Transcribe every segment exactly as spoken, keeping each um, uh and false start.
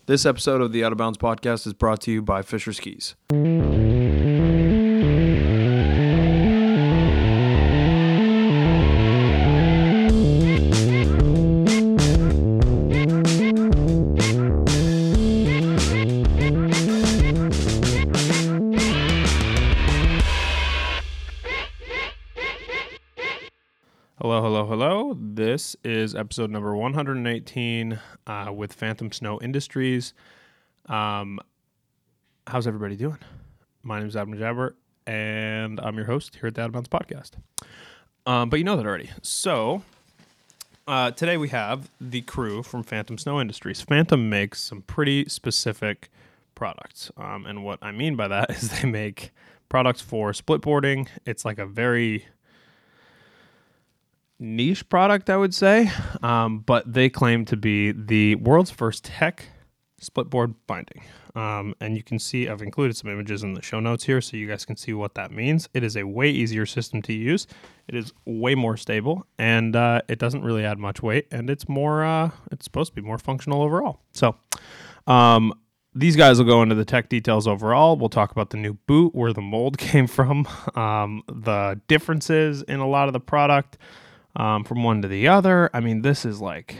This episode of the Out of Bounds podcast is brought to you by Fisher Skis. Hello, hello, hello. This is episode number one hundred eighteen uh, with Phantom Snow Industries. Um, how's everybody doing? My name is Adam Jabber, and I'm your host here at the Out of Bounds podcast. Um, but you know that already. So uh, today we have the crew from Phantom Snow Industries. Phantom makes some pretty specific products, um, and what I mean by that is they make products for split boarding. It's like a very niche product, I would say, um, but they claim to be the world's first tech split board binding. Um, and you can see I've included some images in the show notes here so you guys can see what that means. It is a way easier system to use. It is way more stable, and uh, it doesn't really add much weight, and it's more uh, it's supposed to be more functional overall. So um, these guys will go into the tech details overall. We'll talk about the new boot, where the mold came from, um, the differences in a lot of the product, Um, from one to the other. I mean, this is like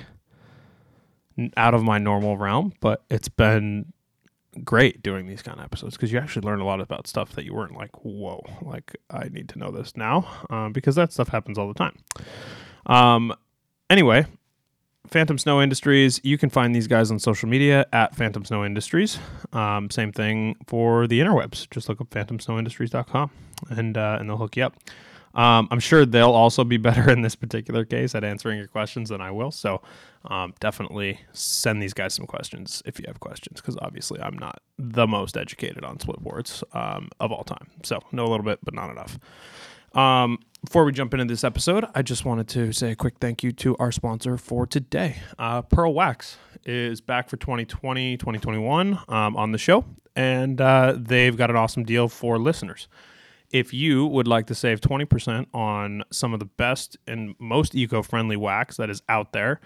out of my normal realm, but it's been great doing these kind of episodes because you actually learn a lot about stuff that you weren't like, whoa, like I need to know this now, um, because that stuff happens all the time. Um, anyway, Phantom Snow Industries, you can find these guys on social media at Phantom Snow Industries. Um, same thing for the interwebs. Just look up phantom snow industries dot com and, uh, and they'll hook you up. Um, I'm sure they'll also be better in this particular case at answering your questions than I will. So um, definitely send these guys some questions if you have questions, because obviously I'm not the most educated on split boards um, of all time. So know a little bit, but not enough. Um, before we jump into this episode, I just wanted to say a quick thank you to our sponsor for today. Uh, Pearl Wax is back for twenty twenty, twenty twenty-one um, on the show, and uh, they've got an awesome deal for listeners. If you would like to save twenty percent on some of the best and most eco-friendly wax that is out there,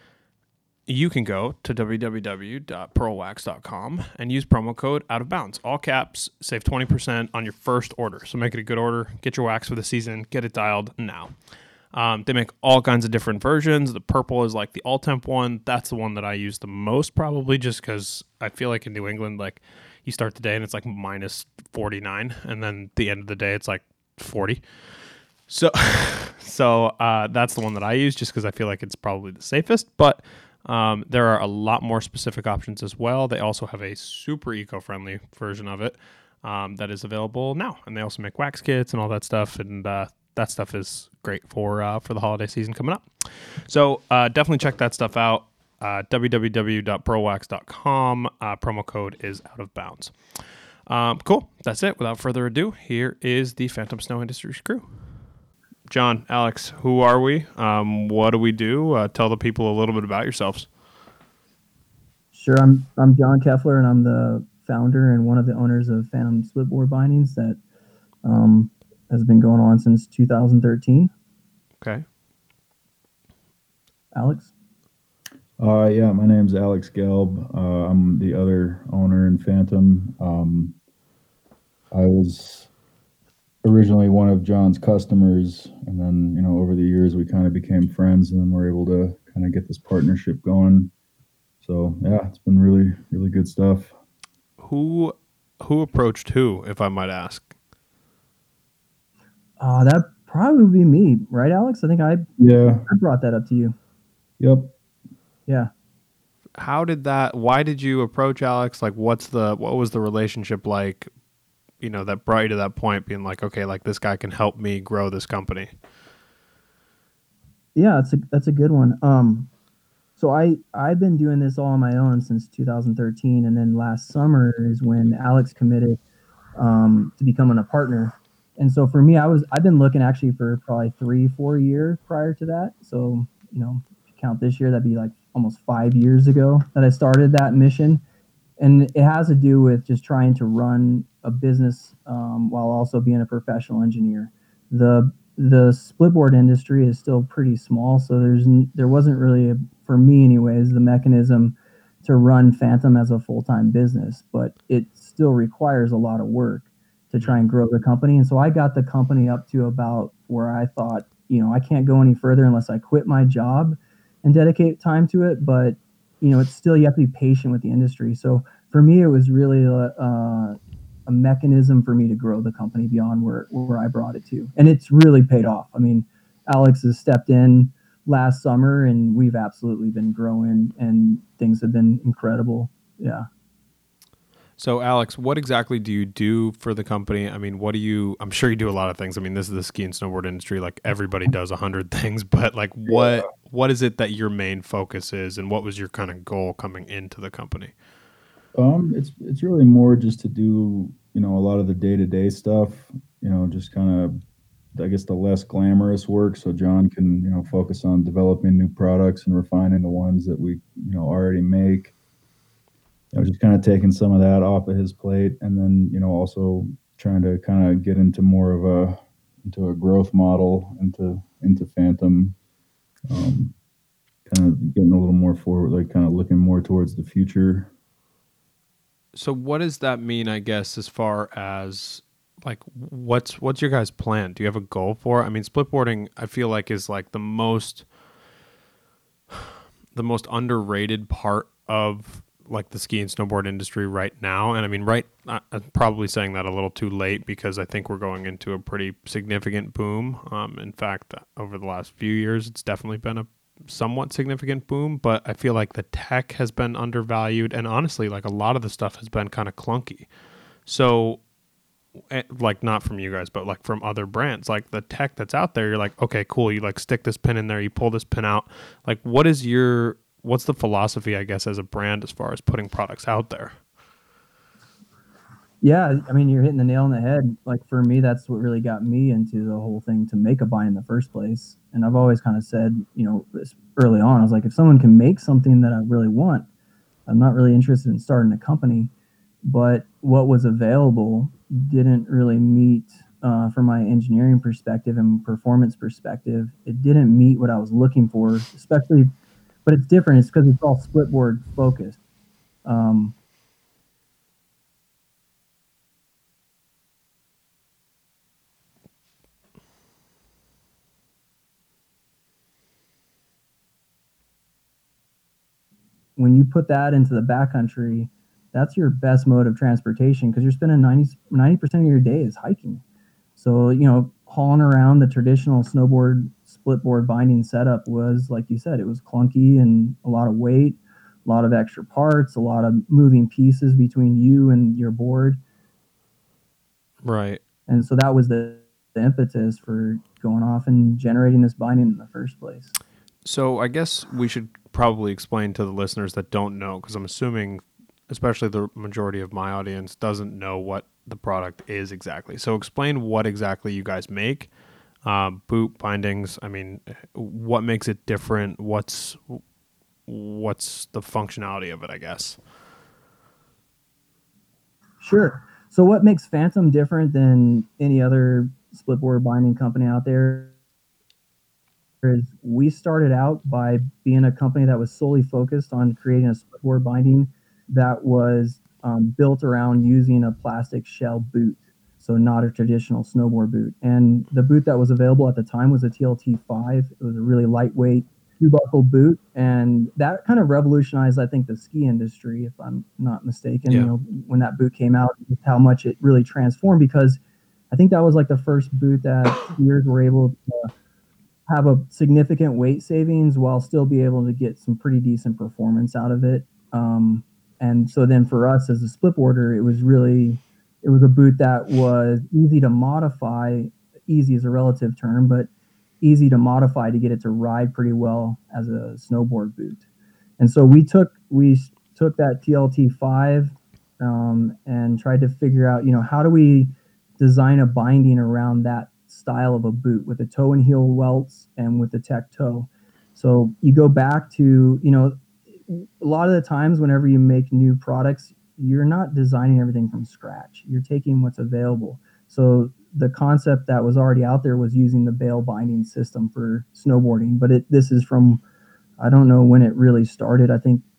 you can go to w w w dot pearl wax dot com and use promo code Out of Bounds. All caps, save twenty percent on your first order. So make it a good order. Get your wax for the season. Get it dialed now. Um, they make all kinds of different versions. The purple is like the all-temp one. That's the one that I use the most, probably just because I feel like in New England, like, you start the day and it's like minus forty-nine, and then the end of the day it's like forty. So so uh, that's the one that I use just because I feel like it's probably the safest. But um, there are a lot more specific options as well. They also have a super eco-friendly version of it um, that is available now. And they also make wax kits and all that stuff. And uh, that stuff is great for, uh, for the holiday season coming up. So uh, definitely check that stuff out. Uh, w w w dot pearl wax dot com. Uh, promo code is Out of Bounds. Um, cool. That's it. Without further ado, here is the Phantom Snow Industries crew. John, Alex, who are we? Um, what do we do? Uh, tell the people a little bit about yourselves. Sure. I'm I'm John Keffler, and I'm the founder and one of the owners of Phantom Splitboard Bindings that um, has been going on since two thousand thirteen. Okay. Alex? Uh, yeah, my name's Alex Gelb. Uh, I'm the other owner in Phantom. Um, I was originally one of John's customers, and then, you know, over the years we kind of became friends, and then we're able to kind of get this partnership going. So, yeah, it's been really, really good stuff. Who who approached who, if I might ask? Uh, that probably would be me, right, Alex? I think I, Yeah. I brought that up to you. Yep. Yeah. How did that, why did you approach Alex? Like, what's the, what was the relationship like, you know, that brought you to that point, being like, okay, like this guy can help me grow this company? Yeah, that's a, that's a good one. Um, so I, I've been doing this all on my own since two thousand thirteen. And then last summer is when Alex committed um, to becoming a partner. And so for me, I was, I've been looking actually for probably three, four years prior to that. So, you know, if you count this year, that'd be like almost five years ago that I started that mission. And it has to do with just trying to run a business um, while also being a professional engineer. The the splitboard industry is still pretty small, so there's there wasn't really, a, for me anyways, the mechanism to run Phantom as a full-time business, but it still requires a lot of work to try and grow the company. And so I got the company up to about where I thought, you know, I can't go any further unless I quit my job and dedicate time to it. But, you know, it's still, you have to be patient with the industry. So for me, it was really a, a, a mechanism for me to grow the company beyond where, where I brought it to. And it's really paid off. I mean, Alex has stepped in last summer and we've absolutely been growing and things have been incredible. Yeah. So Alex, what exactly do you do for the company? I mean, what do you, I'm sure you do a lot of things. I mean, this is the ski and snowboard industry. Like everybody does a hundred things, but like what, what is it that your main focus is and what was your kind of goal coming into the company? Um, it's, it's really more just to do, you know, a lot of the day-to-day stuff, you know, just kind of, I guess the less glamorous work. So John can, you know, focus on developing new products and refining the ones that we, you know, already make. You know, just kind of taking some of that off of his plate, and then, you know, also trying to kind of get into more of a into a growth model into into Phantom, um, kind of getting a little more forward, like kind of looking more towards the future. So what does that mean, I guess, as far as like what's what's your guys' plan? Do you have a goal for it? I mean, splitboarding, I feel like is like the most the most underrated part of like the ski and snowboard industry right now. And I mean, right, I'm probably saying that a little too late because I think we're going into a pretty significant boom. Um, in fact, over the last few years, it's definitely been a somewhat significant boom, but I feel like the tech has been undervalued. And honestly, like a lot of the stuff has been kind of clunky. So like not from you guys, but like from other brands, like the tech that's out there, you're like, okay, cool. You like stick this pin in there, you pull this pin out. Like what is your, what's the philosophy, I guess, as a brand as far as putting products out there? Yeah, I mean, you're hitting the nail on the head. Like for me, that's what really got me into the whole thing to make a bind in the first place. And I've always kind of said, you know, early on, I was like, if someone can make something that I really want, I'm not really interested in starting a company. But what was available didn't really meet, uh, from my engineering perspective and performance perspective, it didn't meet what I was looking for, especially. But it's different. It's because it's all splitboard focused. Um, when you put that into the backcountry, that's your best mode of transportation because you're spending ninety percent of your day is hiking. So, you know, hauling around the traditional snowboard splitboard binding setup was, like you said, it was clunky and a lot of weight, a lot of extra parts, a lot of moving pieces between you and your board. Right. And so that was the, the impetus for going off and generating this binding in the first place. So I guess we should probably explain to the listeners that don't know, because I'm assuming especially the majority of my audience doesn't know what the product is exactly. So explain what exactly you guys make, uh, boot bindings. I mean, what makes it different? What's what's the functionality of it, I guess? Sure. So what makes Phantom different than any other splitboard binding company out there is we started out by being a company that was solely focused on creating a splitboard binding that was um, built around using a plastic shell boot, so not a traditional snowboard boot. And the boot that was available at the time was a T L T five. It was a really lightweight two-buckle boot, and that kind of revolutionized, I think, the ski industry, if I'm not mistaken. Yeah. You know, when that boot came out, how much it really transformed, because I think that was like the first boot that skiers were able to have a significant weight savings while still be able to get some pretty decent performance out of it. Um, and so then for us as a splitboarder, it was really, it was a boot that was easy to modify. Easy is a relative term, but easy to modify to get it to ride pretty well as a snowboard boot. And so we took, we took that T L T five um, and tried to figure out, you know, how do we design a binding around that style of a boot with the toe and heel welts and with the tech toe. So you go back to, you know, a lot of the times whenever you make new products, you're not designing everything from scratch. You're taking what's available. So the concept that was already out there was using the bail binding system for snowboarding, but it, this is from, I don't know when it really started. I think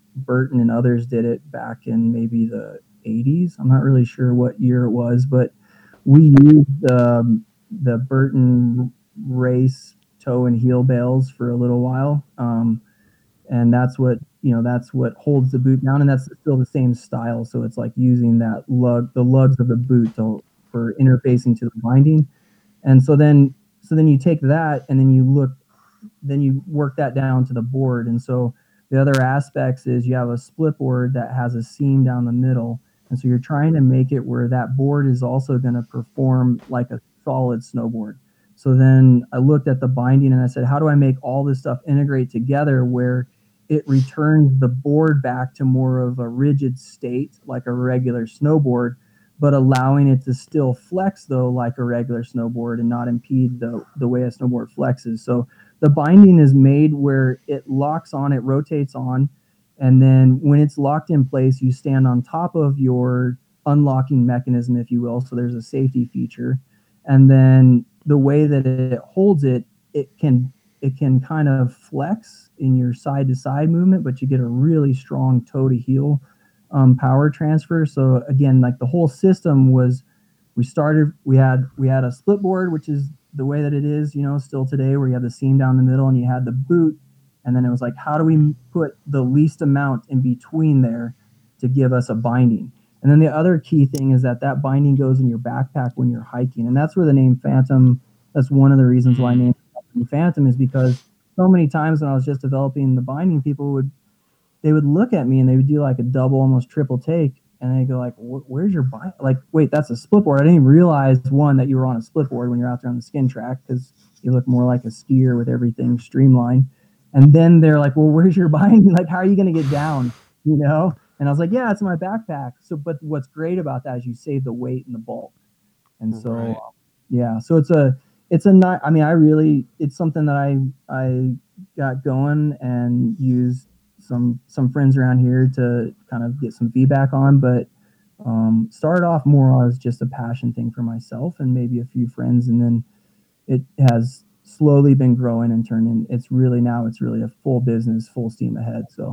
Burton and others did it back in maybe the eighties. I'm not really sure what year it was, but we used um, the Burton race toe and heel bales for a little while. Um, and that's what, you know, that's what holds the boot down, and that's still the same style. So it's like using that lug, the lugs of the boot to, for interfacing to the binding. And so then, so then you take that and then you look, then you work that down to the board. And so the other aspects is you have a split board that has a seam down the middle. And so you're trying to make it where that board is also going to perform like a solid snowboard. So then I looked at the binding and I said, how do I make all this stuff integrate together where it returns the board back to more of a rigid state, like a regular snowboard, but allowing it to still flex though, like a regular snowboard, and not impede the, the way a snowboard flexes. So the binding is made where it locks on, it rotates on, and then when it's locked in place, you stand on top of your unlocking mechanism, if you will. So there's a safety feature. And then the way that it holds it, it can it can kind of flex in your side to side movement, but you get a really strong toe to heel um, power transfer. So again, like the whole system was, we started, we had, we had a split board, which is the way that it is, you know, still today, where you have the seam down the middle and you had the boot. And then it was like, how do we put the least amount in between there to give us a binding? And then the other key thing is that that binding goes in your backpack when you're hiking. And that's where the name Phantom, that's one of the reasons why I named it Phantom, is because so many times when I was just developing the binding, people would, they would look at me and they would do like a double, almost triple take. And they go like, where's your bind? Like, wait, that's a split board. I didn't even realize, one, that you were on a split board when you're out there on the skin track, because you look more like a skier with everything streamlined. And then they're like, well, where's your binding? Like, how are you going to get down? You know? And I was like, yeah, it's in my backpack. So, but what's great about that is you save the weight and the bulk. And so, right. yeah, so it's a, it's a not, I mean, I really, it's something that I, I got going and used some, some friends around here to kind of get some feedback on, but um, started off more as just a passion thing for myself and maybe a few friends. And then it has slowly been growing and turning. It's really, now it's really a full business, full steam ahead. So.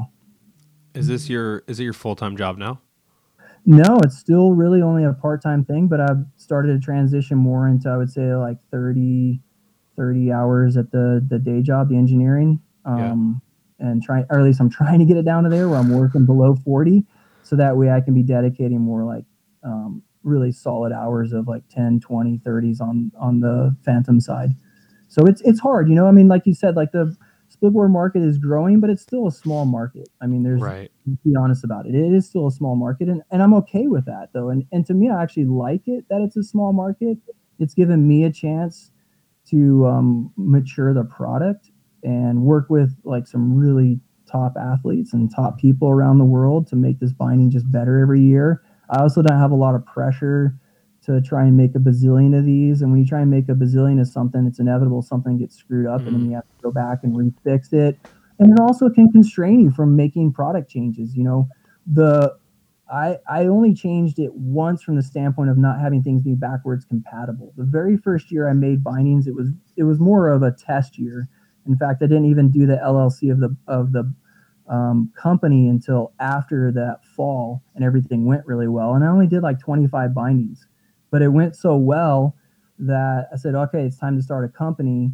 Is this your, is it your full-time job now? No, it's still really only a part-time thing, but I've started to transition more into, I would say, like thirty, thirty hours at the, the day job, the engineering. Um, yeah. And try, or at least I'm trying to get it down to there where I'm working below forty. So that way I can be dedicating more like um, really solid hours of like ten, twenty, thirties on, on the Phantom side. So it's, it's hard, you know, I mean, like you said, like the splitboard market is growing, but it's still a small market. I mean, there's, right. to be honest about it, it is still a small market, and, and I'm okay with that though. And and to me, I actually like it that it's a small market. It's given me a chance to um, mature the product and work with like some really top athletes and top people around the world to make this binding just better every year. I also don't have a lot of pressure to try and make a bazillion of these. And when you try and make a bazillion of something, it's inevitable something gets screwed up, mm-hmm. and then you have to go back and refix it. And it also can constrain you from making product changes. You know, the I I only changed it once from the standpoint of not having things be backwards compatible. The very first year I made bindings, it was it was more of a test year. In fact, I didn't even do the L L C of the of the um, company until after that fall, and everything went really well. And I only did like twenty-five bindings. But it went so well that I said, okay, it's time to start a company.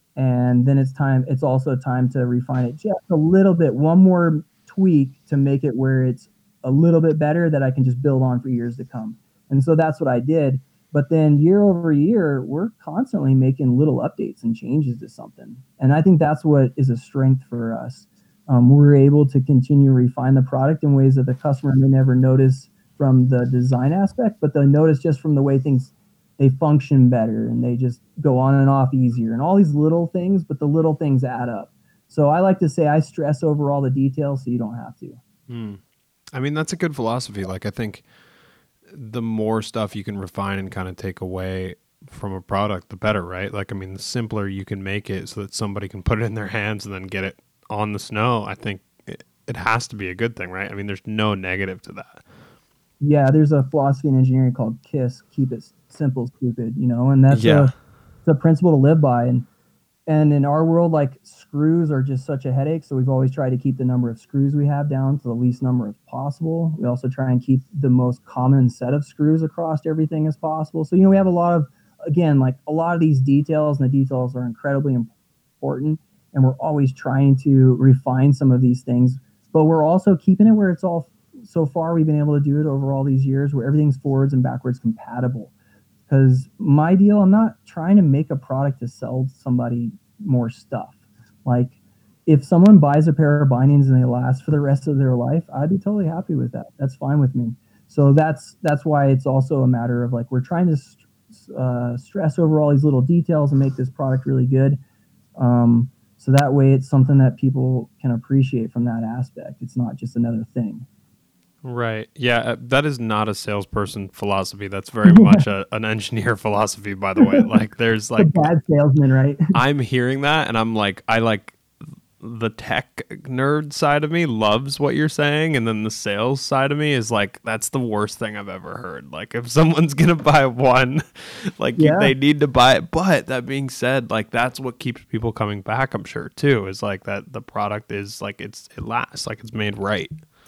And then it's time, it's also time to refine it just a little bit, one more tweak to make it where it's a little bit better that I can just build on for years to come. And so that's what I did. But then year over year, we're constantly making little updates and changes to something. And I think that's what is a strength for us. Um, we're able to continue to refine the product in ways that the customer may never notice from the design aspect, but they'll notice just from the way things, they function better and they just go on and off easier and all these little things, but the little things add up. So I like to say I stress over all the details so you don't have to. Hmm. I mean, that's a good philosophy. Like, I think the more stuff you can refine and kind of take away from a product, the better, right? Like, I mean, the simpler you can make it so that somebody can put it in their hands and then get it on the snow, I think it, it has to be a good thing, right? I mean, there's no negative to that. Yeah, there's a philosophy in engineering called KISS, keep it simple, stupid, you know, and that's yeah. a, it's a principle to live by. And and in our world, like screws are just such a headache. So we've always tried to keep the number of screws we have down to the least number as possible. We also try and keep the most common set of screws across everything as possible. So, you know, we have a lot of, again, like a lot of these details, and the details are incredibly important. And we're always trying to refine some of these things, but we're also keeping it where it's all, so far we've been able to do it over all these years where everything's forwards and backwards compatible. Because my deal, I'm not trying to make a product to sell somebody more stuff. Like, if someone buys a pair of bindings and they last for the rest of their life, I'd be totally happy with that. That's fine with me. So that's that's why it's also a matter of like we're trying to uh, stress over all these little details and make this product really good. Um, so that way, it's something that people can appreciate from that aspect. It's not just another thing. Right. Yeah, uh, that is not a salesperson philosophy. That's very much a, an engineer philosophy, by the way. Like, there's like... A bad salesman, right? I'm hearing that, and I'm like, I like... The tech nerd side of me loves what you're saying, and then the sales side of me is like, that's the worst thing I've ever heard. Like, if someone's going to buy one, like, yeah. you, they need to buy it. But that being said, like, that's what keeps people coming back, I'm sure, too, is like that the product is like, it's it lasts, like it's made right.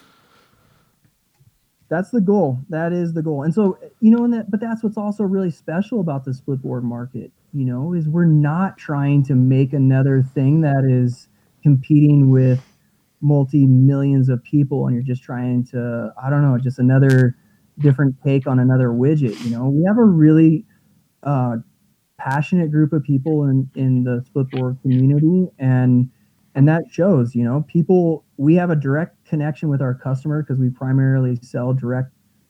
That's the goal. That is the goal. And so, you know, and that, but that's what's also really special about the split board market, you know, is we're not trying to make another thing that is competing with multi-millions of people, and you're just trying to, I don't know, just another different take on another widget. You know, we have a really uh, passionate group of people in, in the split board community, and and that shows, you know, people, we have a direct connection with our customer because we primarily sell direct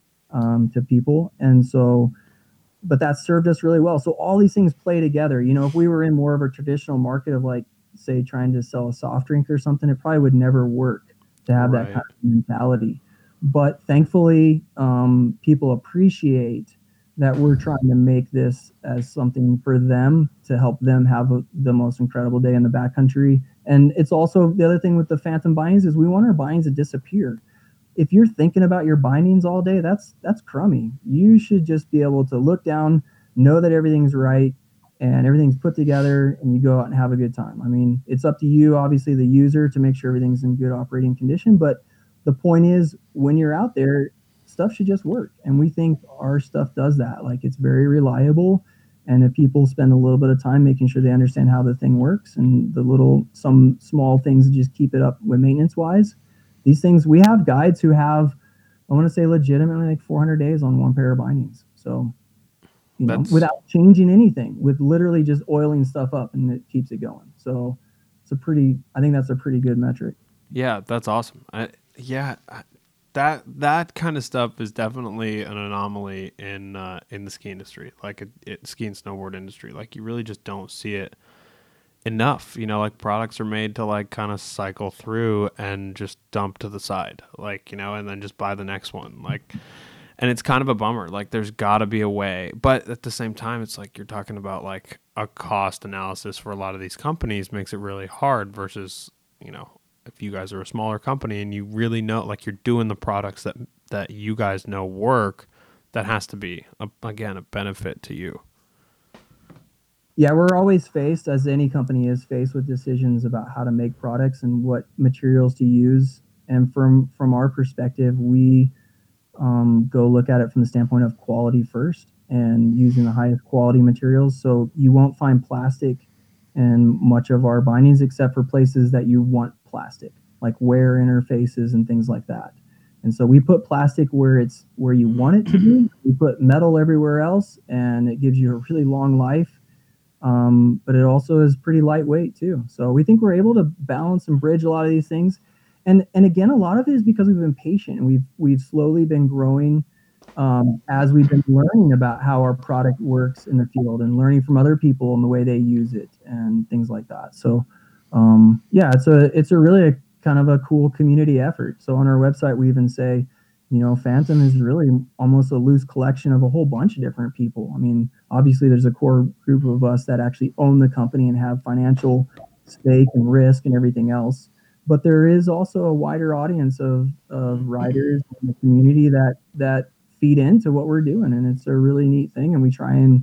um, to people. And so, but that served us really well. So all these things play together. You know, if we were in more of a traditional market of like, say, trying to sell a soft drink or something, it probably would never work to have right. that kind of mentality. But thankfully, um, people appreciate that we're trying to make this as something for them to help them have a, the most incredible day in the backcountry. And it's also the other thing with the Phantom bindings is we want our bindings to disappear. If you're thinking about your bindings all day, that's that's crummy. You should just be able to look down, know that everything's right, and everything's put together, and you go out and have a good time. I mean, it's up to you, obviously, the user, to make sure everything's in good operating condition. But the point is, when you're out there, stuff should just work. And we think our stuff does that. Like, it's very reliable. And if people spend a little bit of time making sure they understand how the thing works and the little, some small things that just keep it up with maintenance wise, these things, we have guides who have, I want to say legitimately like four hundred days on one pair of bindings. So, you know, That's... without changing anything, with literally just oiling stuff up, and it keeps it going. So it's a pretty, I think that's a pretty good metric. Yeah, that's awesome. I, yeah. I, That that kind of stuff is definitely an anomaly in uh, in the ski industry, like it, it, ski and snowboard industry. Like, you really just don't see it enough. You know, like, products are made to like kind of cycle through and just dump to the side, like, you know, and then just buy the next one. Like, and it's kind of a bummer. Like, there's got to be a way, but at the same time, it's like you're talking about like a cost analysis for a lot of these companies makes it really hard versus, you know, if you guys are a smaller company and you really know, like, you're doing the products that that you guys know work, that has to be, a, again, a benefit to you. Yeah, we're always faced, as any company is faced, with decisions about how to make products and what materials to use. And from from our perspective, we um, go look at it from the standpoint of quality first and using the highest quality materials. So you won't find plastic in much of our bindings except for places that you want plastic, like wear interfaces and things like that. And so we put plastic where it's where you want it to be. We put metal everywhere else, and it gives you a really long life. Um, but it also is pretty lightweight too. So we think we're able to balance and bridge a lot of these things. And and again, a lot of it is because we've been patient, and we've we've slowly been growing um, as we've been learning about how our product works in the field and learning from other people and the way they use it and things like that. So um, yeah, it's a it's a really a, kind of a cool community effort. So on our website, we even say, you know, Phantom is really almost a loose collection of a whole bunch of different people. I mean, obviously there's a core group of us that actually own the company and have financial stake and risk and everything else. But there is also a wider audience of, of riders in the community that, that feed into what we're doing. And it's a really neat thing. And we try and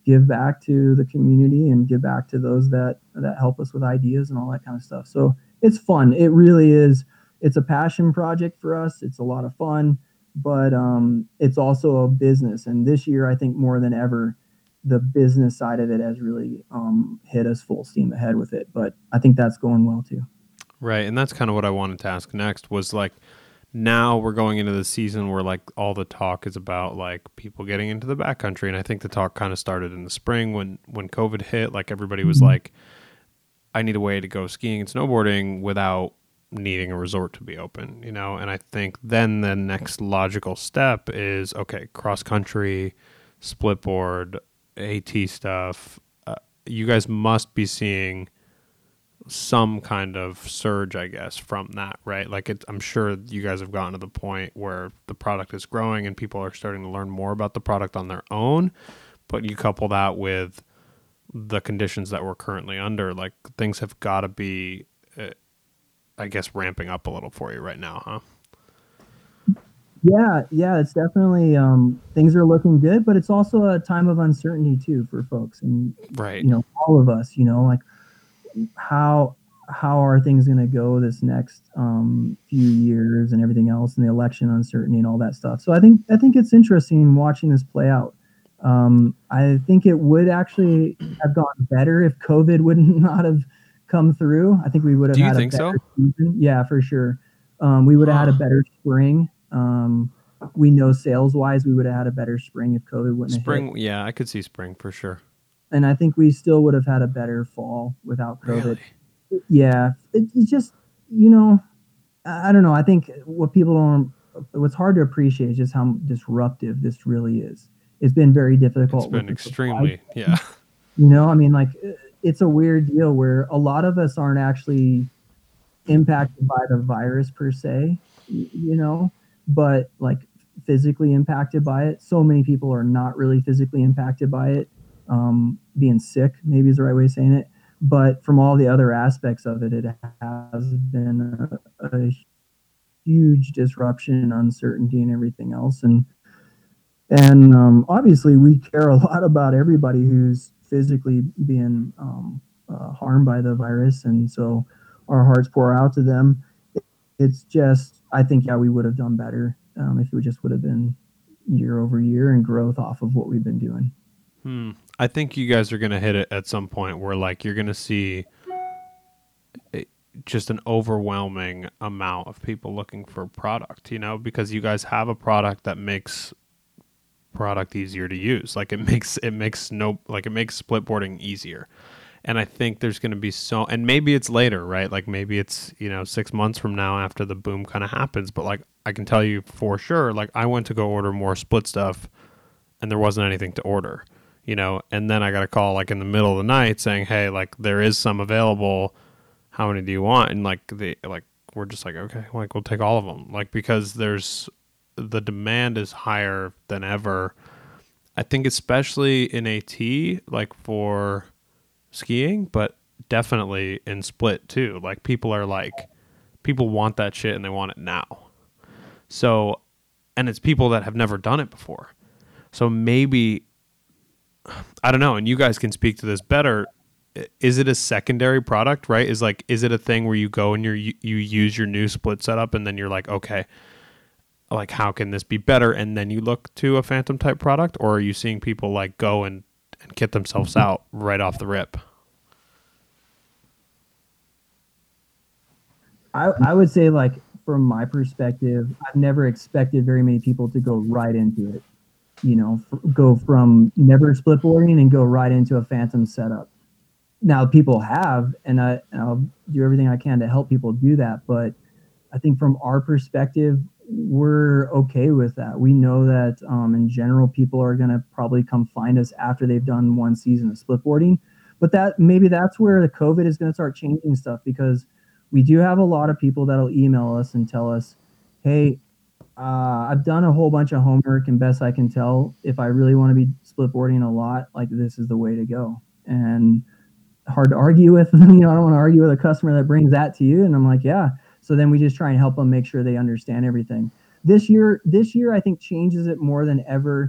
give back to the community and give back to those that that help us with ideas and all that kind of stuff. So it's fun. It really is. It's a passion project for us. It's a lot of fun, but um, it's also a business. And this year, I think more than ever, the business side of it has really um, hit us full steam ahead with it. But I think that's going well too. Right. And that's kind of what I wanted to ask next was like, now we're going into the season where like all the talk is about like people getting into the backcountry. And I think the talk kind of started in the spring when, when COVID hit, like everybody was mm-hmm. like, I need a way to go skiing and snowboarding without needing a resort to be open, you know? And I think then the next logical step is, okay, cross country, split board, AT stuff. Uh, you guys must be seeing some kind of surge, I guess, from that, right? Like it, I'm sure you guys have gotten to the point where the product is growing and people are starting to learn more about the product on their own, but you couple that with the conditions that we're currently under, like things have got to be, uh, I guess, ramping up a little for you right now, huh? Yeah, yeah, it's definitely, um, things are looking good, but it's also a time of uncertainty too for folks and, right. you know, all of us, you know, like, how how are things going to go this next um, few years and everything else, and the election uncertainty and all that stuff. So I think I think it's interesting watching this play out. Um, I think it would actually have gone better if COVID would not have come through. I think we would have Do you had think a better so? season. Yeah, for sure. Um, we would have had a better spring. Um, we know sales wise, we would have had a better spring if COVID wouldn't spring. have hit. Yeah, I could see spring for sure. And I think we still would have had a better fall without COVID. Really? Yeah. It, it's just, you know, I, I don't know. I think what people don't, what's hard to appreciate is just how disruptive this really is. It's been very difficult. It's been extremely, yeah. You know, I mean, like, it's a weird deal where a lot of us aren't actually impacted by the virus per se, you know, but like physically impacted by it. So many people are not really physically impacted by it. Um, being sick maybe is the right way of saying it, but from all the other aspects of it, it has been a, a huge disruption and uncertainty and everything else. And, and um, obviously we care a lot about everybody who's physically being um, uh, harmed by the virus. And so our hearts pour out to them. It's just, I think, yeah, we would have done better um, if it just would have been year over year and growth off of what we've been doing. Hmm. I think you guys are going to hit it at some point where like you're going to see a, just an overwhelming amount of people looking for product, you know, because you guys have a product that makes product easier to use. Like it makes, it makes no, like it makes split boarding easier. And I think there's going to be so, and maybe it's later, right? Like maybe it's, you know, six months from now after the boom kind of happens. But like, I can tell you for sure, like I went to go order more split stuff and there wasn't anything to order. You know, and then I got a call like in the middle of the night saying, "Hey, like there is some available. How many do you want?" And like they like we're just like, "Okay, like we'll take all of them." Like because there's the demand is higher than ever. I think especially in AT, like for skiing, but definitely in split too. Like people are like people want that shit and they want it now. So, and it's people that have never done it before. So maybe I don't know, and you guys can speak to this better. Is it a secondary product, right? Is like, is it a thing where you go and you you use your new split setup and then you're like, okay, like how can this be better? And then you look to a Phantom type product, or are you seeing people like go and, and kit themselves out right off the rip? I, I would say like from my perspective, I've never expected very many people to go right into it. You know, f- go from never split boarding and go right into a Phantom setup. Now people have, and, I, and I'll do everything I can to help people do that. But I think from our perspective, we're okay with that. We know that um, in general, people are going to probably come find us after they've done one season of split boarding. But that maybe that's where the COVID is going to start changing stuff, because we do have a lot of people that'll email us and tell us, hey, Uh, I've done a whole bunch of homework, and best I can tell, if I really want to be split boarding a lot, like this is the way to go. And hard to argue with, you know, I don't want to argue with a customer that brings that to you. And I'm like, yeah. So then we just try and help them make sure they understand everything. This year, this year, I think changes it more than ever.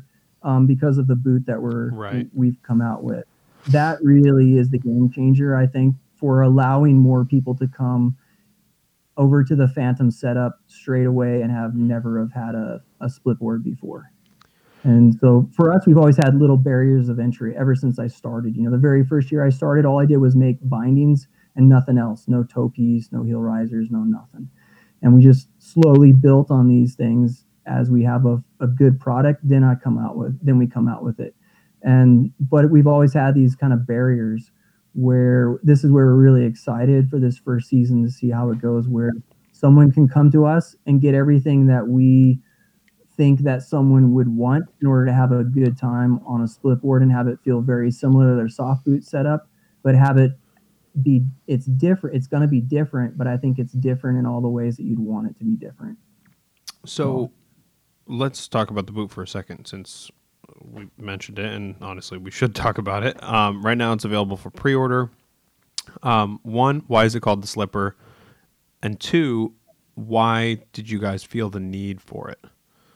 um, because of the boot that we're Right. we've come out with. That really is the game changer, I think, for allowing more people to come over to the Phantom setup straight away and have never have had a, a split board before. And so for us, we've always had little barriers of entry ever since I started. You know, the very first year I started, all I did was make bindings and nothing else. No toe piece, no heel risers, no nothing. And we just slowly built on these things as we have a, a good product. Then I come out with, then we come out with it. And, but we've always had these kind of barriers where this is where we're really excited for this first season to see how it goes, where someone can come to us and get everything that we think that someone would want in order to have a good time on a split board and have it feel very similar to their soft boot setup, but have it be, it's different. It's going to be different, but I think it's different in all the ways that you'd want it to be different. So let's talk about the boot for a second, since we mentioned it, and honestly, we should talk about it. Um, right now, it's available for pre-order. Um, one, why is it called the Slipper? And two, why did you guys feel the need for it?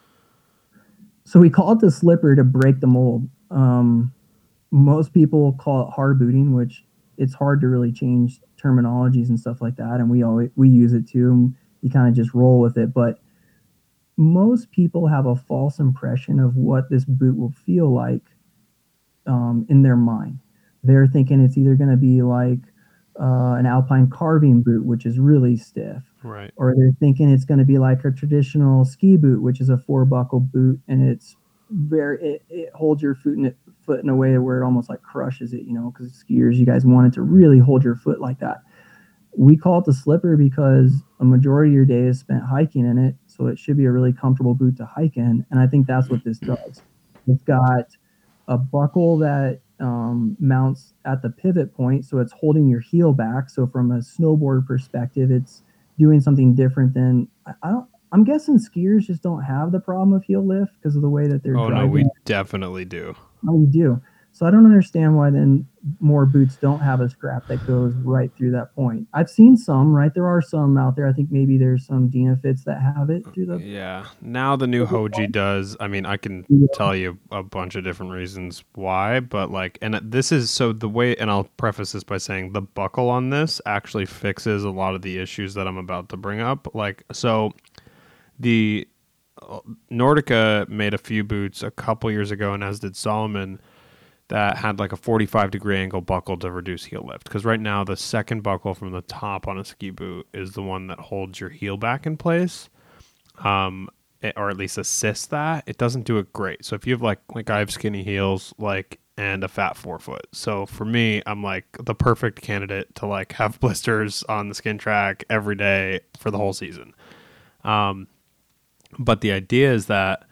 So we call it the Slipper to break the mold. Um, most people call it hard booting, which it's hard to really change terminologies and stuff like that. And we always, we use it too. And you kind of just roll with it. But most people have a false impression of what this boot will feel like um, in their mind. They're thinking it's either going to be like uh, an Alpine carving boot, which is really stiff. Right. Or they're thinking it's going to be like a traditional ski boot, which is a four buckle boot, and it's very it, it holds your foot in it, foot in a way where it almost like crushes it, you know, because skiers, you guys want it to really hold your foot like that. We call it the Slipper because a majority of your day is spent hiking in it, so it should be a really comfortable boot to hike in, and I think that's what this does. It's got a buckle that um, mounts at the pivot point, so it's holding your heel back. So from a snowboard perspective, it's doing something different than I, I don't. I'm guessing skiers just don't have the problem of heel lift because of the way that they're Oh, driving. no, we definitely do. Oh, we do. So I don't understand why then more boots don't have a strap that goes right through that point. I've seen some, right? There are some out there. I think maybe there's some Dynafits that have it through the. Yeah. Now the new Hoji does. I mean, I can Yeah. tell you a bunch of different reasons why, but like, and this is so the way, and I'll preface this by saying the buckle on this actually fixes a lot of the issues that I'm about to bring up. Like, so the Nordica made a few boots a couple years ago, and as did Salomon, that had like a forty-five degree angle buckle to reduce heel lift. Because right now the second buckle from the top on a ski boot is the one that holds your heel back in place, um, it, or at least assists that. It doesn't do it great. So if you have like, like I have skinny heels, like, and a fat forefoot. So for me, I'm like the perfect candidate to like have blisters on the skin track every day for the whole season. Um, but the idea is that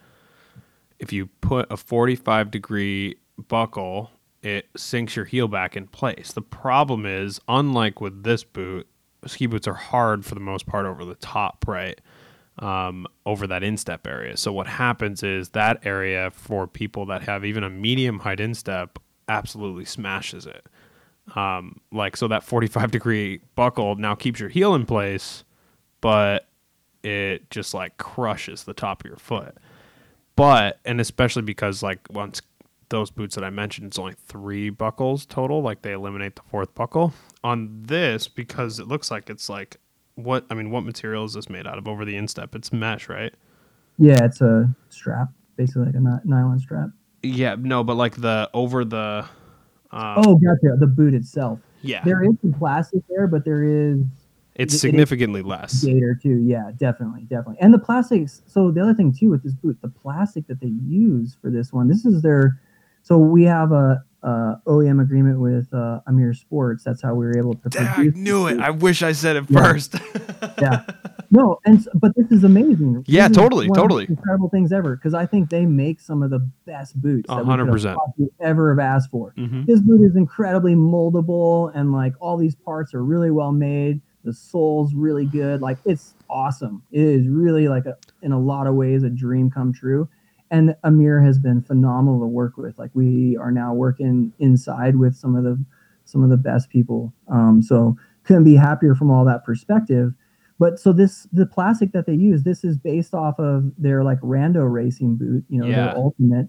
if you put a forty-five degree buckle, it sinks your heel back in place. The problem is, unlike with this boot, ski boots are hard for the most part over the top, right? Um, over that instep area. So what happens is that area for people that have even a medium height instep absolutely smashes it. Um, like, so that forty-five degree buckle now keeps your heel in place, but it just like crushes the top of your foot. But, and especially because like once those boots that I mentioned, it's only three buckles total. Like they eliminate the fourth buckle on this because it looks like it's like what, I mean, what material is this made out of over the instep? It's mesh, right? Yeah, it's a strap, basically like a ny- nylon strap. Yeah, no, but like the over the. Um, Oh, gotcha. The boot itself. yeah, There is some plastic there, but there is it's it- it significantly is less. gator too. Yeah, definitely, definitely. And the plastics. So the other thing too with this boot, the plastic that they use for this one, this is their. So we have a, a O E M agreement with uh, Amir Sports. That's how we were able to. I produce knew this it. boot. I wish I said it Yeah. first. Yeah. No, and s- but this is amazing. Yeah, This is totally, one of the totally. incredible things ever because I think they make some of the best boots A that we hundred could have percent. possibly ever have asked for. Mhm. This boot is incredibly moldable and like all these parts are really well made. The sole's really good. Like it's awesome. It is really like a, in a lot of ways a dream come true. And Amir has been phenomenal to work with. Like we are now working inside with some of the some of the best people. Um, so couldn't be happier from all that perspective. But so this the plastic that they use, this is based off of their like rando racing boot, you know, Yeah. their ultimate.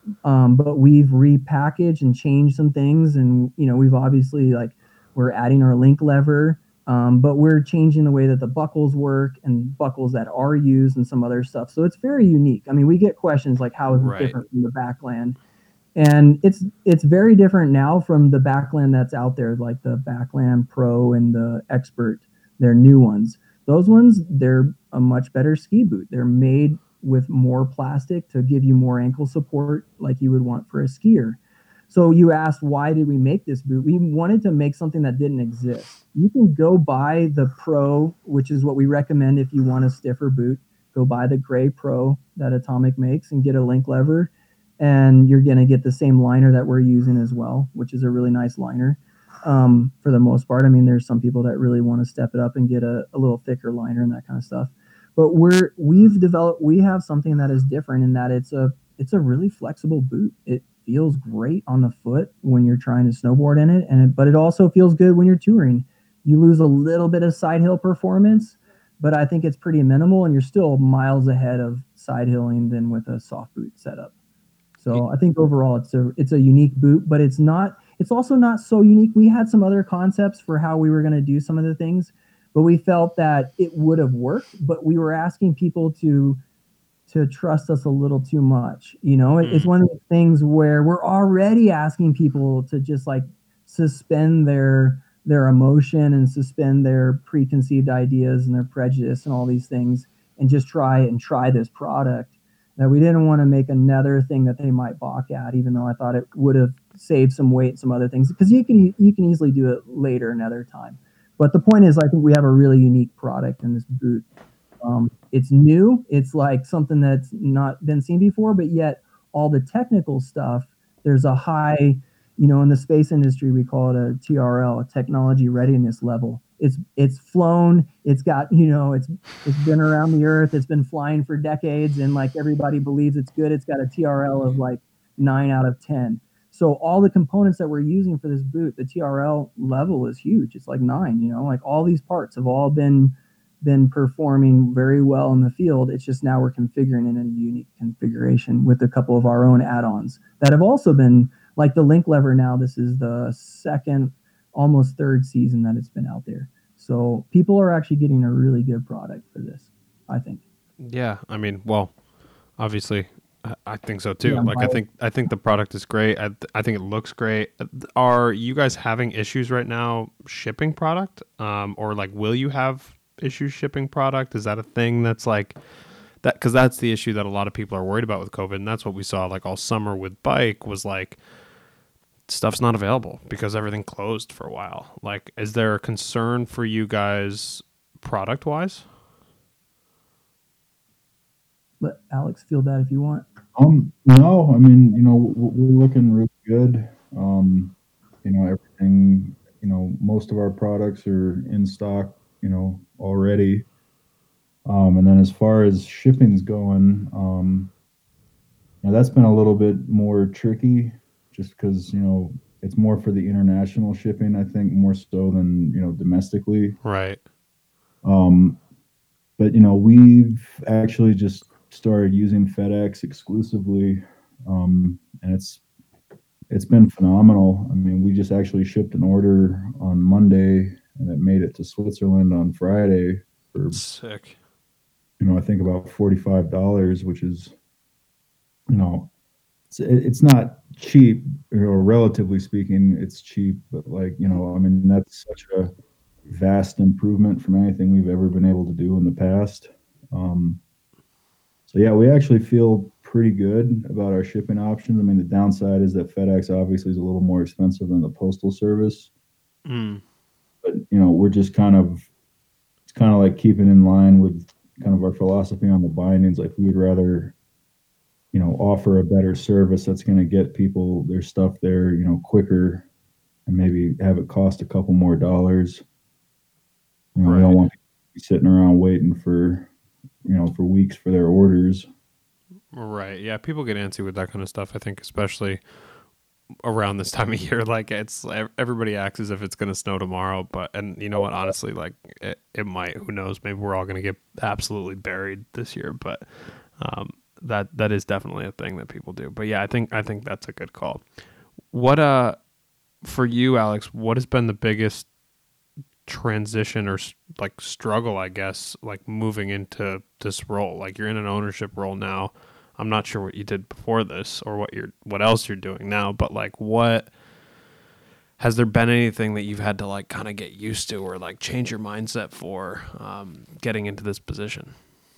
Um, but we've repackaged and changed some things, and you know, we've obviously like we're adding our link lever, um, but we're changing the way that the buckles work and buckles that are used and some other stuff. So it's very unique. I mean, we get questions like, "How is it Right. different from the Backland?" And it's it's very different now from the Backland that's out there, like the Backland Pro and the Expert. They're new ones. Those ones, they're a much better ski boot. They're made with more plastic to give you more ankle support like you would want for a skier. So you asked, why did we make this boot? We wanted to make something that didn't exist. You can go buy the Pro, which is what we recommend if you want a stiffer boot. Go buy the gray Pro that Atomic makes and get a link lever, and you're going to get the same liner that we're using as well, which is a really nice liner. Um, for the most part, I mean, there's some people that really want to step it up and get a, a little thicker liner and that kind of stuff. But we're we've developed we have something that is different in that it's a it's a really flexible boot. It feels great on the foot when you're trying to snowboard in it, and it, but it also feels good when you're touring. You lose a little bit of side hill performance, but I think it's pretty minimal, and you're still miles ahead of side hilling than with a soft boot setup. So I think overall it's a it's a unique boot, but it's not it's also not so unique. We had some other concepts for how we were going to do some of the things, but we felt that it would have worked, but we were asking people to to trust us a little too much. You know, mm. It's one of the things where we're already asking people to just like suspend their their emotion and suspend their preconceived ideas and their prejudice and all these things and just try and try this product. That we didn't want to make another thing that they might balk at, even though I thought it would have saved some weight and some other things, because you can you can easily do it later another time. But the point is, I think we have a really unique product in this boot. Um, it's new. It's like something that's not been seen before, but yet all the technical stuff, there's a high, you know, in the space industry, we call it a T R L, a technology readiness level. It's it's flown. It's got, you know, it's it's been around the earth. It's been flying for decades, and like everybody believes it's good. It's got a T R L of like nine out of ten. So all the components that we're using for this boot, the T R L level is huge. It's like nine. You know, like all these parts have all been been performing very well in the field. It's just now we're configuring in a unique configuration with a couple of our own add-ons that have also been like the link lever. Now this is the second, almost third season that it's been out there. So people are actually getting a really good product for this, I think. Yeah, I mean, well, obviously, I, I think so too. Yeah, like, I think I think the product is great. I, I think it looks great. Are you guys having issues right now shipping product, um, or like, will you have issues shipping product? Is that a thing that's like that? Because that's the issue that a lot of people are worried about with COVID, and that's what we saw like all summer with bike was like, stuff's not available because everything closed for a while. Like, is there a concern for you guys product wise? Let Alex feel that if you want. Um, no, I mean, you know, we're looking really good. Um, you know, everything, you know, most of our products are in stock, you know, already. Um, and then as far as shipping's going, um, you know, that's been a little bit more tricky. Just because, you know, it's more for the international shipping, I think, more so than, you know, domestically. Right. Um, but, you know, we've actually just started using FedEx exclusively, um, and it's it's been phenomenal. I mean, we just actually shipped an order on Monday, and it made it to Switzerland on Friday for, sick. You know, I think about forty-five dollars, which is, you know, it's, it's not cheap, or relatively speaking, it's cheap, but like, you know, I mean, that's such a vast improvement from anything we've ever been able to do in the past. Um, so yeah, we actually feel pretty good about our shipping options. I mean, the downside is that FedEx obviously is a little more expensive than the postal service, mm. but you know, we're just kind of, it's kind of like keeping in line with kind of our philosophy on the bindings. Like, we would rather, you know, offer a better service that's going to get people their stuff there, you know, quicker, and maybe have it cost a couple more dollars. You know, right. We don't want people to be sitting around waiting for, you know, for weeks for their orders. Right. Yeah. People get antsy with that kind of stuff. I think, especially around this time of year, like it's everybody acts as if it's going to snow tomorrow, but, and you know what, honestly, like it, it might, who knows, maybe we're all going to get absolutely buried this year, but, um, that that is definitely a thing that people do. But yeah, I think I think that's a good call. What uh for you, Alex, what has been the biggest transition or like struggle, I guess, like moving into this role? Like you're in an ownership role now. I'm not sure what you did before this or what you're what else you're doing now, but like what has there been anything that you've had to like kind of get used to or like change your mindset for um, getting into this position?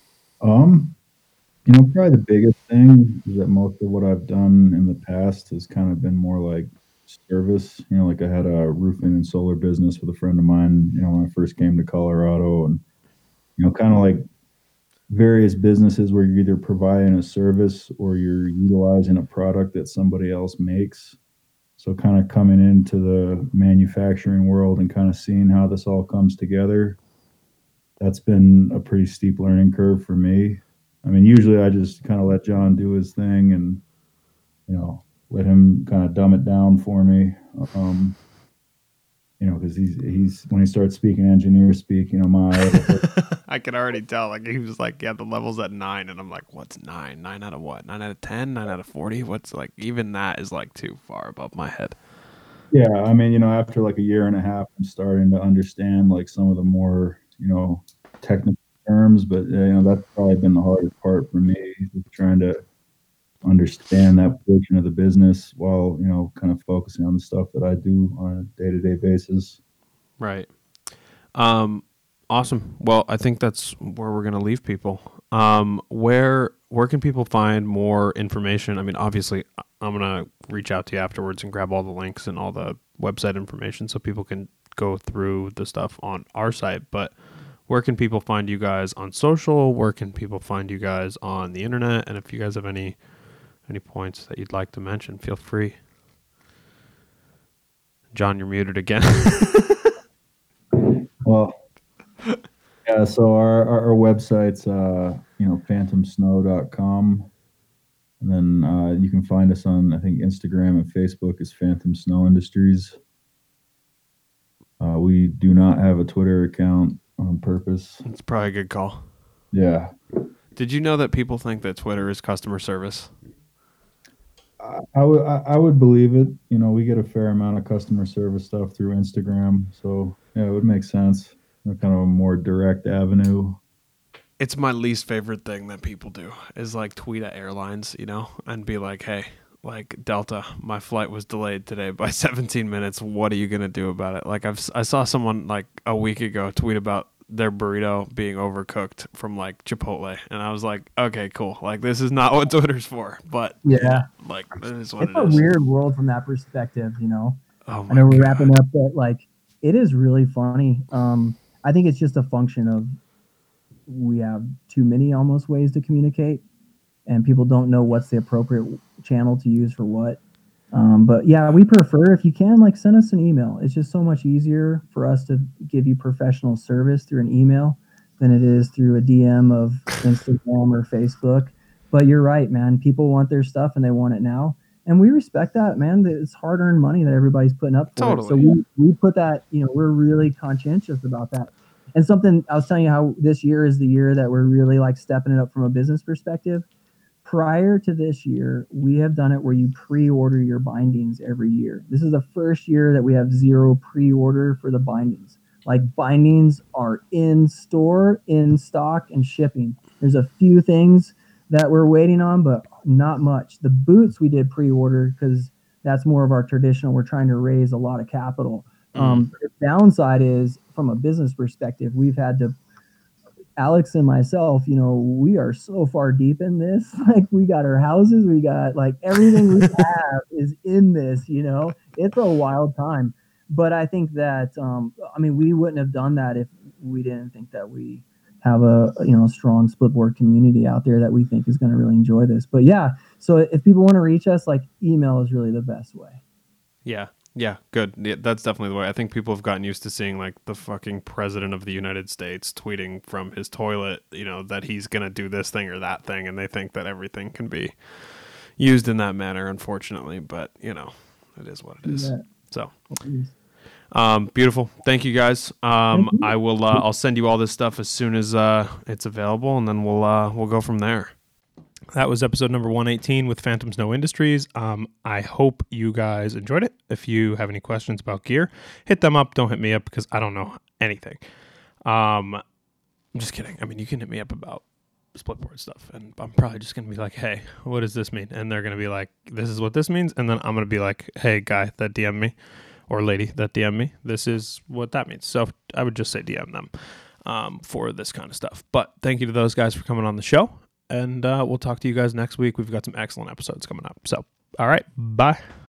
Um, you know, probably the biggest thing is that most of what I've done in the past has kind of been more like service. You know, like I had a roofing and solar business with a friend of mine, you know, when I first came to Colorado, and, you know, kind of like various businesses where you're either providing a service or you're utilizing a product that somebody else makes. So kind of coming into the manufacturing world and kind of seeing how this all comes together, that's been a pretty steep learning curve for me. I mean, usually I just kind of let John do his thing and, you know, let him kind of dumb it down for me. Um, you know, because he's, he's, when he starts speaking engineer speak, you know, my... I can already tell. Like, he was like, yeah, the level's at nine. And I'm like, what's nine? Nine out of what? Nine out of ten? Nine out of forty? What's like, even that is like too far above my head. Yeah. I mean, you know, after like a year and a half, I'm starting to understand like some of the more, you know, technical terms, but, you know, that's probably been the hardest part for me, trying to understand that portion of the business while, you know, kind of focusing on the stuff that I do on a day-to-day basis. Right. Um, awesome. Well, I think that's where we're going to leave people. Um, where, where can people find more information? I mean, obviously I'm going to reach out to you afterwards and grab all the links and all the website information so people can go through the stuff on our site, but where can people find you guys on social? Where can people find you guys on the internet? And if you guys have any Any points that you'd like to mention, feel free. John, you're muted again. Well, yeah, so our, our, our website's, uh, you know, phantom snow dot com. And then uh, you can find us on, I think, Instagram and Facebook is Phantom Snow Industries. Uh, we do not have a Twitter account on purpose. It's probably a good call. Yeah. Did you know that people think that Twitter is customer service? I would I would believe it. You know, we get a fair amount of customer service stuff through Instagram, so yeah, it would make sense. You know, kind of a more direct avenue. It's my least favorite thing that people do is like tweet at airlines, you know, and be like, "Hey, like Delta, my flight was delayed today by seventeen minutes. What are you gonna do about it?" Like I've I saw someone like a week ago tweet about their burrito being overcooked from like Chipotle, and I was like, okay, cool, like this is not what Twitter's for, but yeah, like this is what it's it a is. weird world from that perspective, you know. Oh my I know we're God. wrapping up, but like it is really funny. um I think it's just a function of we have too many almost ways to communicate, and people don't know what's the appropriate channel to use for what. Um, but yeah, we prefer, if you can, like send us an email. It's just so much easier for us to give you professional service through an email than it is through a D M of Instagram or Facebook. But you're right, man. People want their stuff and they want it now. And we respect that, man. It's hard-earned money that everybody's putting up for Totally. it. So we, we put that, you know, we're really conscientious about that. And something I was telling you how this year is the year that we're really like stepping it up from a business perspective. Prior to this year, we have done it where you pre-order your bindings every year. This is the first year that we have zero pre-order for the bindings. Like bindings are in store, in stock, and shipping. There's a few things that we're waiting on, but not much. The boots we did pre-order because that's more of our traditional. We're trying to raise a lot of capital. Mm. Um, the downside is, from a business perspective, we've had to Alex and myself, you know, we are so far deep in this. Like we got our houses, we got like everything we have is in this, you know, it's a wild time. But I think that, um, I mean, we wouldn't have done that if we didn't think that we have a, you know, strong splitboard community out there that we think is going to really enjoy this. But yeah, so if people want to reach us, like email is really the best way. Yeah. Yeah, good. Yeah, that's definitely the way. I think people have gotten used to seeing like the fucking president of the United States tweeting from his toilet, you know, that he's going to do this thing or that thing. And they think that everything can be used in that manner, unfortunately. But, you know, it is what it is. Yeah. So, um, beautiful. Thank you guys. Um, you. I will, uh, I'll send you all this stuff as soon as uh, it's available, and then we'll, uh, we'll go from there. That was episode number one eighteen with Phantom Snow Industries. Um, I hope you guys enjoyed it. If you have any questions about gear, hit them up. Don't hit me up because I don't know anything. Um, I'm just kidding. I mean, you can hit me up about splitboard stuff, and I'm probably just going to be like, hey, what does this mean? And they're going to be like, this is what this means. And then I'm going to be like, hey, guy that D M'd me, or lady that D M'd me, this is what that means. So I would just say D M them um, for this kind of stuff. But thank you to those guys for coming on the show. And uh, we'll talk to you guys next week. We've got some excellent episodes coming up. So, all right, bye.